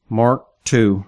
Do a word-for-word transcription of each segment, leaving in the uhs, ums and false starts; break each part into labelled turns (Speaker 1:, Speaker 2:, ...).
Speaker 1: Mark two.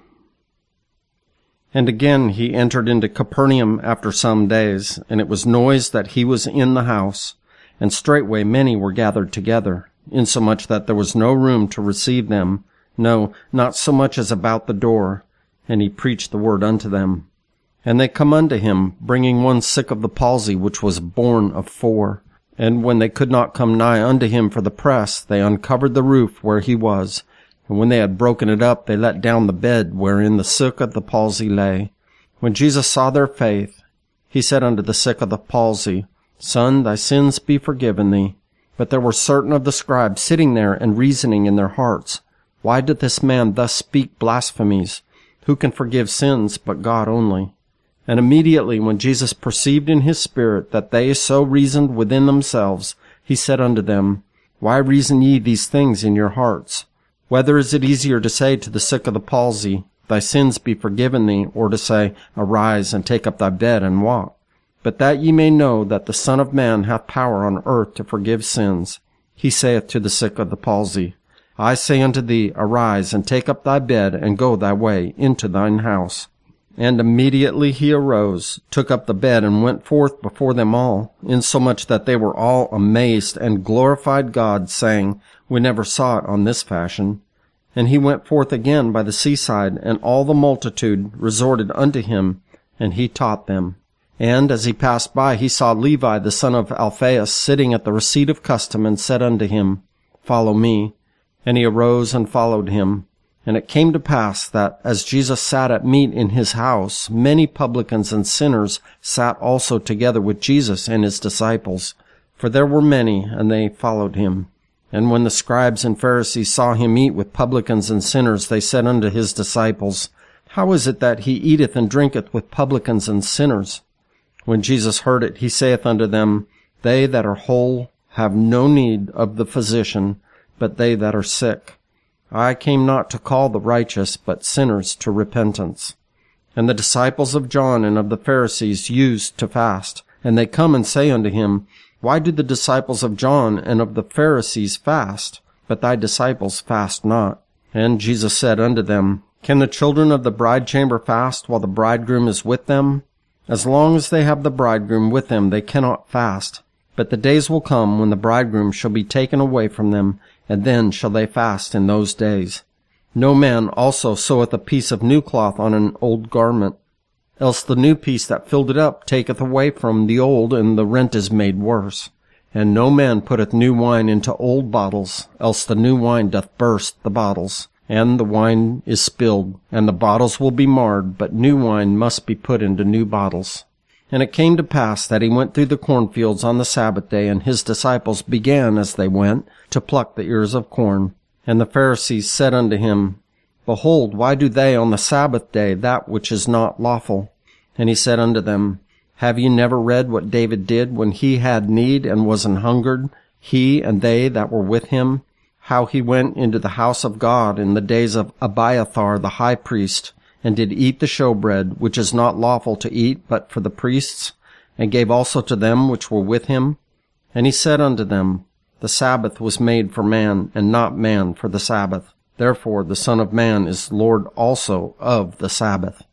Speaker 1: And again he entered into Capernaum after some days, and it was noised that he was in the house. And straightway many were gathered together, insomuch that there was no room to receive them, no, not so much as about the door. And he preached the word unto them. And they come unto him, bringing one sick of the palsy, which was borne of four. And when they could not come nigh unto him for the press, they uncovered the roof where he was. And when they had broken it up, they let down the bed wherein the sick of the palsy lay. When Jesus saw their faith, he said unto the sick of the palsy, Son, thy sins be forgiven thee. But there were certain of the scribes sitting there and reasoning in their hearts, Why doth this man thus speak blasphemies? Who can forgive sins but God only? And immediately when Jesus perceived in his spirit that they so reasoned within themselves, he said unto them, Why reason ye these things in your hearts? Whether is it easier to say to the sick of the palsy, Thy sins be forgiven thee, or to say, Arise, and take up thy bed, and walk? But that ye may know that the Son of Man hath power on earth to forgive sins, he saith to the sick of the palsy, I say unto thee, Arise, and take up thy bed, and go thy way into thine house. And immediately he arose, took up the bed, and went forth before them all, insomuch that they were all amazed, and glorified God, saying, We never saw it on this fashion. And he went forth again by the seaside, and all the multitude resorted unto him, and he taught them. And as he passed by, he saw Levi the son of Alphaeus sitting at the receipt of custom, and said unto him, Follow me. And he arose and followed him. And it came to pass that, as Jesus sat at meat in his house, many publicans and sinners sat also together with Jesus and his disciples. For there were many, and they followed him. And when the scribes and Pharisees saw him eat with publicans and sinners, they said unto his disciples, How is it that he eateth and drinketh with publicans and sinners? When Jesus heard it, he saith unto them, They that are whole have no need of the physician, but they that are sick. I came not to call the righteous, but sinners to repentance. And the disciples of John and of the Pharisees used to fast. And they come and say unto him, Why do the disciples of John and of the Pharisees fast, but thy disciples fast not? And Jesus said unto them, Can the children of the bride chamber fast while the bridegroom is with them? As long as they have the bridegroom with them, they cannot fast. But the days will come when the bridegroom shall be taken away from them, and then shall they fast in those days. No man also seweth a piece of new cloth on an old garment, else the new piece that filled it up taketh away from the old, and the rent is made worse. And no man putteth new wine into old bottles, else the new wine doth burst the bottles, and the wine is spilled, and the bottles will be marred, but new wine must be put into new bottles. And it came to pass that he went through the cornfields on the Sabbath day, and his disciples began, as they went, to pluck the ears of corn. And the Pharisees said unto him, Behold, why do they on the Sabbath day that which is not lawful? And he said unto them, Have ye never read what David did when he had need and was an hungered, he and they that were with him? How he went into the house of God in the days of Abiathar the high priest, and did eat the showbread, which is not lawful to eat but for the priests, and gave also to them which were with him? And he said unto them, The Sabbath was made for man, and not man for the Sabbath. Therefore the Son of Man is Lord also of the Sabbath.